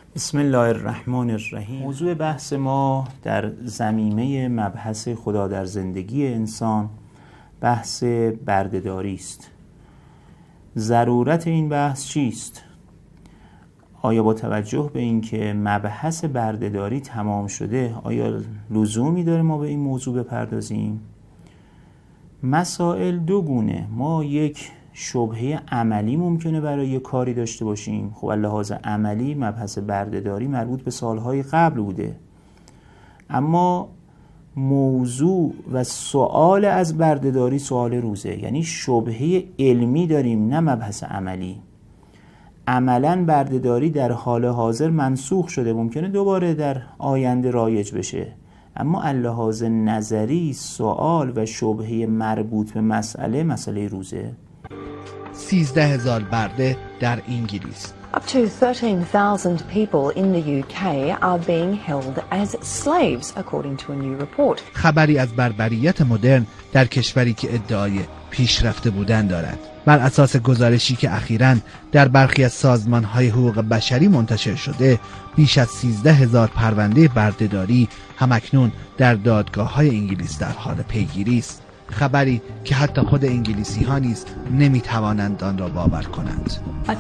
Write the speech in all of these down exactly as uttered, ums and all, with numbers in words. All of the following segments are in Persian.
بسم الله الرحمن الرحیم. موضوع بحث ما در زمینه مبحث خدا در زندگی انسان بحث برده‌داری است. ضرورت این بحث چیست؟ آیا با توجه به اینکه مبحث برده‌داری تمام شده آیا لزومی داره ما به این موضوع بپردازیم؟ مسائل دو گونه. ما یک شبهه عملی ممکنه برای یک کاری داشته باشیم. خب لحاظ عملی مبحث برده‌داری مربوط به سالهای قبل بوده، اما موضوع و سوال از برده‌داری سوال روزه، یعنی شبهه علمی داریم نه مبحث عملی. عملاً برده‌داری در حال حاضر منسوخ شده، ممکنه دوباره در آینده رایج بشه، اما لحاظ نظری سوال و شبهه مربوط به مسئله مسئله روزه. سیزده هزار برده در انگلیس. Up to thirteen thousand people in the U K are being held as slaves according to a new report. خبری از بربریت مدرن در کشوری که ادعای پیشرفته بودن دارد. بر اساس گزارشی که اخیراً در برخی از سازمان‌های حقوق بشری منتشر شده، بیش از سیزده هزار پرونده برده‌داری همکنون در دادگاه‌های انگلیس در حال پیگیری است. خبری که حتی خود انگلیسی ها نیز نمی توانند آن را باور کنند.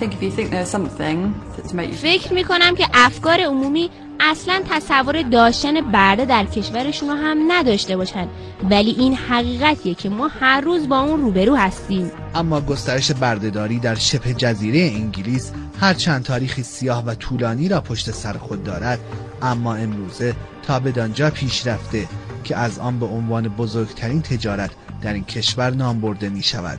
فکر می کنم که افکار عمومی اصلا تصور داشتن برده در کشورشون رو هم نداشته باشند، ولی این حقیقتیه که ما هر روز با اون روبرو هستیم. اما گسترش برده‌داری در شبه جزیره انگلیس هر چند تاریخی سیاه و طولانی را پشت سر خود دارد، اما امروزه تا بدانجا پیش رفته که از آن به عنوان بزرگترین تجارت در این کشور نام برده می شود.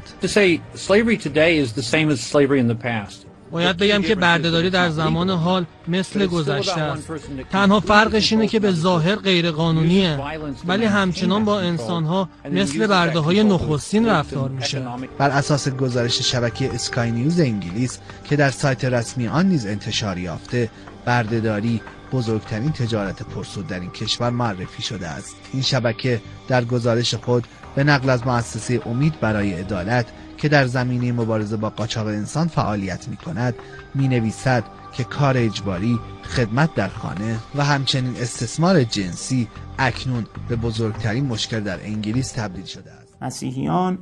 باید بگم که برده‌داری در زمان حال مثل گذشته است. تنها فرقش اینه که به ظاهر غیر قانونیه، ولی همچنان با انسان‌ها مثل برده‌های نخستین رفتار میشه. بر اساس گزارش شبکه اسکای نیوز انگلیس که در سایت رسمی آن نیز انتشار یافته، برده‌داری بزرگترین تجارت پرسود در این کشور معرفی شده است. این شبکه در گزارش خود به نقل از مؤسسه امید برای عدالت که در زمینه مبارزه با قاچاق انسان فعالیت می کند می نویسد که کار اجباری، خدمت در خانه و همچنین استثمار جنسی اکنون به بزرگترین مشکل در انگلیس تبدیل شده است. مسیحیان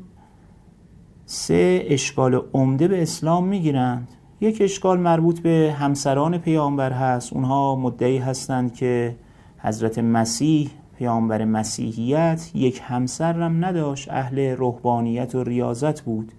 سه اشکال عمده به اسلام می گیرند. یک اشکال مربوط به همسران پیامبر هست. اونها مدعی هستند که حضرت مسیح پیامبر مسیحیت یک همسر هم نداشت، اهل رهبانیت و ریاضت بود،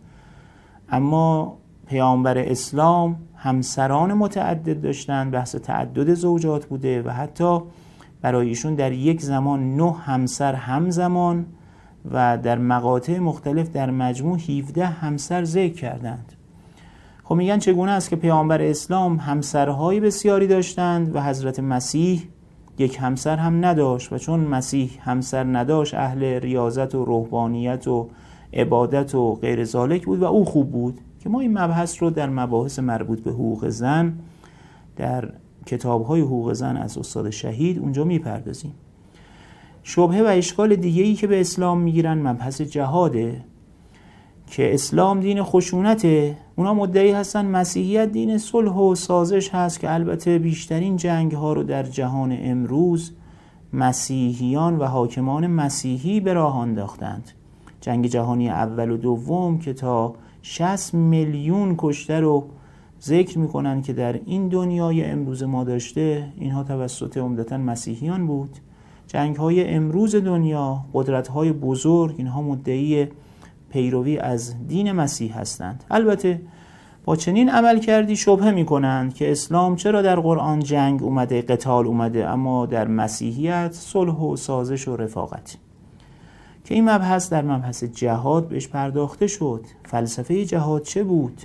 اما پیامبر اسلام همسران متعدد داشتند. بحث تعدد زوجات بوده و حتی برای ایشون در یک زمان نه همسر همزمان و در مقاطع مختلف در مجموع هفده همسر ذکر کردند. خب میگن چگونه است که پیامبر اسلام همسرهای بسیاری داشتند و حضرت مسیح یک همسر هم نداشت، و چون مسیح همسر نداشت اهل ریاضت و رهبانیت و عبادت و غیر ذالک بود و او خوب بود. که ما این مبحث رو در مباحث مربوط به حقوق زن در کتاب‌های حقوق زن از استاد شهید اونجا میپردازیم. شبهه و اشکال دیگه‌ای که به اسلام میگیرن مبحث جهاده، که اسلام دین خشونته. اونا مدعی هستن مسیحیت دین صلح و سازش هست، که البته بیشترین جنگ ها رو در جهان امروز مسیحیان و حاکمان مسیحی به راه انداختند. جنگ جهانی اول و دوم که تا شصت میلیون کشته رو ذکر میکنن که در این دنیای امروز ما داشته، اینها توسط عمدتاً مسیحیان بود. جنگ های امروز دنیا، قدرت های بزرگ، اینها مدعی پیروی از دین مسیح هستند. البته با چنین عمل کردی شبهه می کنند که اسلام چرا در قرآن جنگ اومده، قتال اومده، اما در مسیحیت صلح و سازش و رفاقت. که این مبحث در مبحث جهاد بهش پرداخته شد. فلسفه جهاد چه بود؟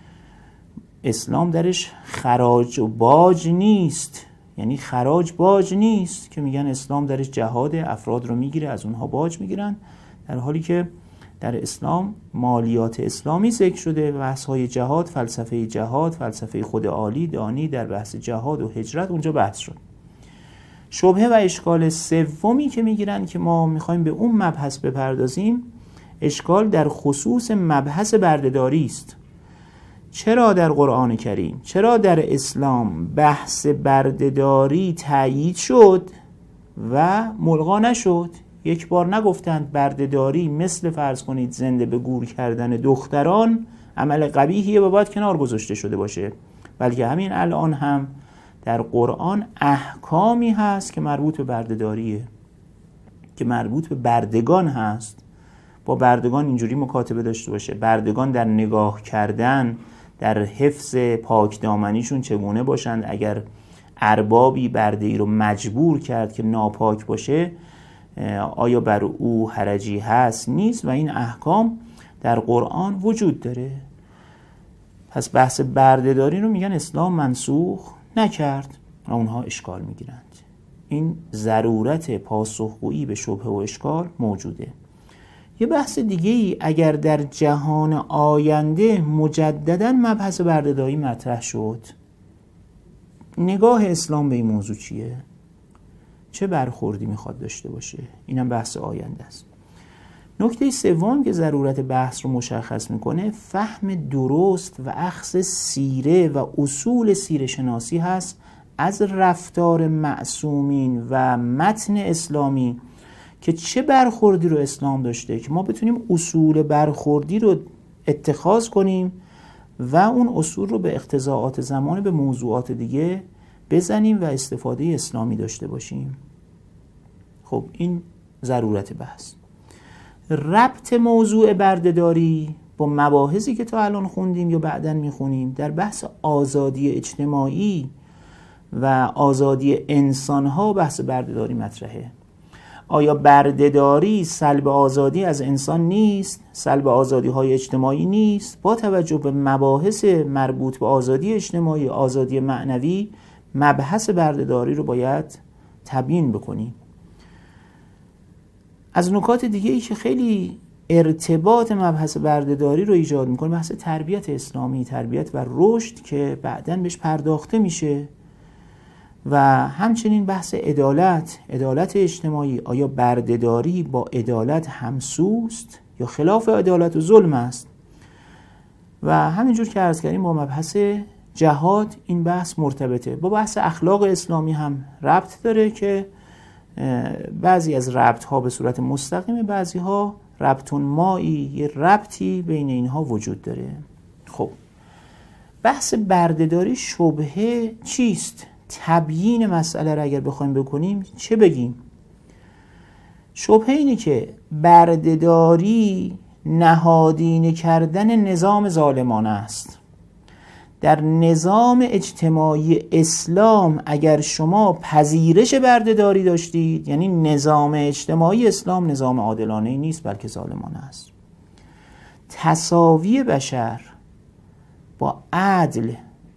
اسلام درش خراج و باج نیست، یعنی خراج باج نیست، که میگن اسلام درش جهاد، افراد رو میگیره، از اونها باج میگیرن، در حالی که در اسلام مالیات اسلامی ذکر شده. بحث‌های جهاد، فلسفه جهاد، فلسفه خود عالی دانی در بحث جهاد و هجرت اونجا بحث شد. شبهه و اشکال سومی که میگیرن که ما میخوایم به اون مبحث بپردازیم، اشکال در خصوص مبحث برده‌داری است. چرا در قرآن کریم، چرا در اسلام بحث بردهداری تأیید شد و ملغا نشد؟ یک بار نگفتند بردهداری مثل فرض کنید زنده به گور کردن دختران عمل قبیحیه و باید کنار گذاشته شده باشه، بلکه همین الان هم در قرآن احکامی هست که مربوط به بردهداریه، که مربوط به بردگان هست. با بردگان اینجوری مکاتبه داشته باشه، بردگان در نگاه کردن، در حفظ پاک دامنیشون چگونه باشند، اگر اربابی برده‌ای رو مجبور کرد که ناپاک باشه آیا بر او حرجی هست نیست، و این احکام در قرآن وجود داره. پس بحث بردهداری رو میگن اسلام منسوخ نکرد و اونها اشکال میگیرند. این ضرورت پاسخگویی به شبهه و اشکال موجوده. یه بحث دیگه ای اگر در جهان آینده مجددا مبحث بردهداری مطرح شد، نگاه اسلام به این موضوع چیه؟ چه برخوردی میخواد داشته باشه؟ اینم بحث آینده است. نکته سوم که ضرورت بحث رو مشخص میکنه فهم درست و اخذ سیره و اصول سیره شناسی هست از رفتار معصومین و متن اسلامی، که چه برخوردی رو اسلام داشته که ما بتونیم اصول برخوردی رو اتخاذ کنیم و اون اصول رو به اقتضاعات زمان به موضوعات دیگه بزنیم و استفاده اسلامی داشته باشیم. خب این ضرورت بحث. ربط موضوع بردهداری با مباحثی که تا الان خوندیم یا بعداً میخونیم در بحث آزادی اجتماعی و آزادی انسانها بحث بردهداری مطرحه. آیا بردهداری سلب آزادی از انسان نیست؟ سلب آزادی های اجتماعی نیست؟ با توجه به مباحث مربوط به آزادی اجتماعی، آزادی معنوی، مبحث بردهداری رو باید تبیین بکنیم. از نکات دیگه ای که خیلی ارتباط مبحث بردهداری رو ایجاد میکنه بحث تربیت اسلامی، تربیت و رشد که بعداً بهش پرداخته میشه، و همچنین بحث عدالت، عدالت اجتماعی. آیا بردهداری با عدالت همسوست یا خلاف عدالت و ظلم است؟ و همینجور که عرض کردیم با مبحث جهاد این بحث مرتبطه. با بحث اخلاق اسلامی هم ربط داره که بعضی از ربط ها به صورت مستقیم، بعضی ها ربطون مایی، یه ربطی بین اینها وجود داره. خب بحث بردهداری شبهه چیست؟ تبیین مسئله را اگر بخوایم بکنیم چه بگیم؟ شبهه اینه که بردهداری نهادینه کردن نظام ظالمانه است. در نظام اجتماعی اسلام اگر شما پذیرش بردهداری داشتید، یعنی نظام اجتماعی اسلام نظام عادلانه نیست بلکه ظالمانه است. تساوی بشر با عدل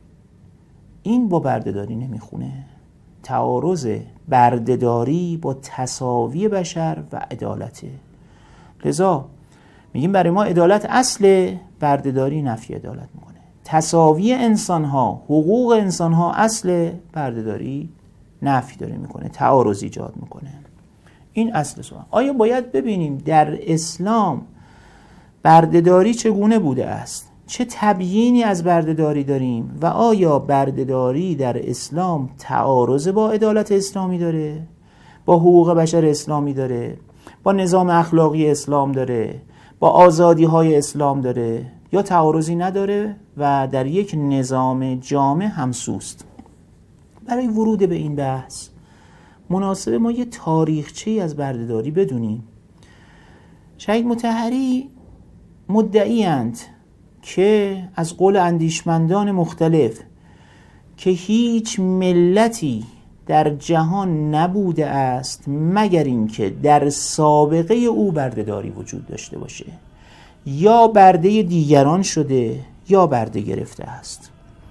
این با بردهداری نمیخونه. تعارض بردهداری با تساوی بشر و عدالته. لذا میگیم برای ما عدالت اصله، بردهداری نفی عدالت میکنه. تساوی انسان ها، حقوق انسان ها اصله، بردهداری نفی داره میکنه، تعارض ایجاد میکنه. این اصل سوال. آیا باید ببینیم در اسلام بردهداری چگونه بوده است؟ چه تبیینی از بردهداری داریم و آیا بردهداری در اسلام تعارض با عدالت اسلامی داره، با حقوق بشر اسلامی داره، با نظام اخلاقی اسلام داره، با آزادی های اسلام داره، یا تعارضی نداره و در یک نظام جامع همسوست؟ برای ورود به این بحث مناسب ما یه تاریخچه‌ای از بردهداری بدونیم. شهید مطهری مدعی‌اند که از قول اندیشمندان مختلف که هیچ ملتی در جهان نبوده است مگر اینکه در سابقه او بردهداری وجود داشته باشه، یا برده دیگران شده یا برده گرفته است.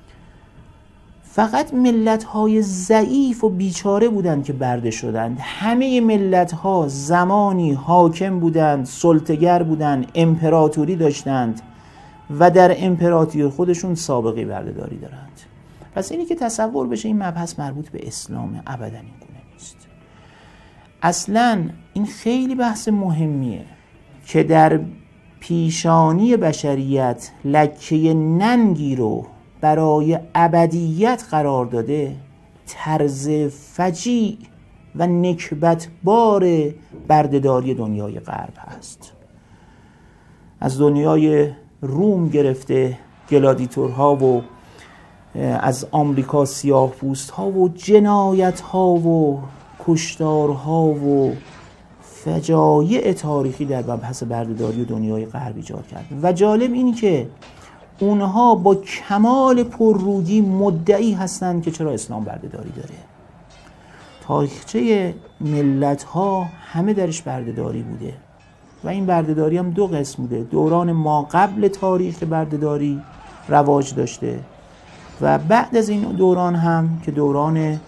فقط ملت‌های ضعیف و بیچاره بودند که برده شدند. همه ملت‌ها زمانی حاکم بودند، سلطه‌گر بودند، امپراتوری داشتند و در امپراتوری خودشون سابقه بردهداری دارند. پس اینی که تصور بشه این مبحث مربوط به اسلام، ابداً این گونه نیست. اصلاً این خیلی بحث مهمیه که در پیشانی بشریت لکه ننگی رو برای ابدیت قرار داده، طرز فجیع و نکبتبار بردهداری دنیای غرب هست. از دنیای روم گرفته گلادیتورها و از آمریکا سیاه‌پوست ها و جنایت ها و کشتار ها و فجایع تاریخی در مبحث بردهداری دنیای غرب ایجاد کرد. و جالب اینی که اونها با کمال پررودی مدعی هستند که چرا اسلام بردهداری داره. تاریخچه ملت ها همه درش بردهداری بوده و این بردهداری هم دو قسم بوده. دوران ما قبل تاریخ بردهداری رواج داشته و بعد از این دوران هم که دوران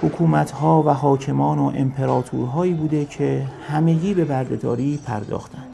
حکومت‌ها و حاکمان و امپراتورهایی بوده که همگی به بردهداری پرداختند.